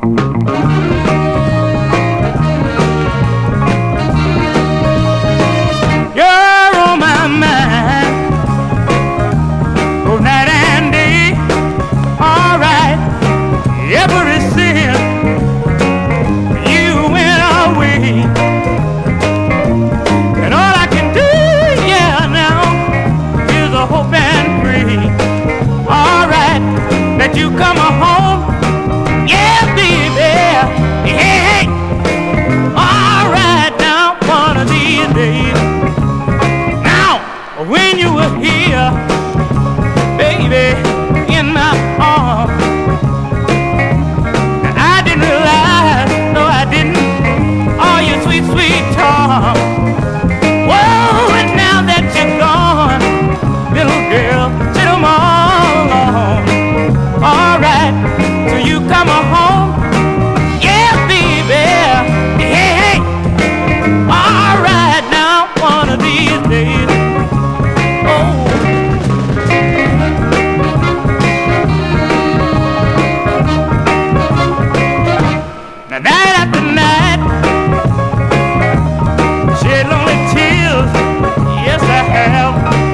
You're on my mind, both night and day. All right, every sin you went away, and all I can do, yeah, now is a hope and pray. All right, that you come home, yeah, baby. Hey, all right, now one of these days. When you were here, baby, in my arms, and I didn't realize, no I didn't, all your sweet, sweet charm. Whoa, and now that you're gone, little girl, sit 'em all alone. All right, so you come home, yeah, baby, hey, all right, now one of these days. Night after night, shed lonely tears, yes I have.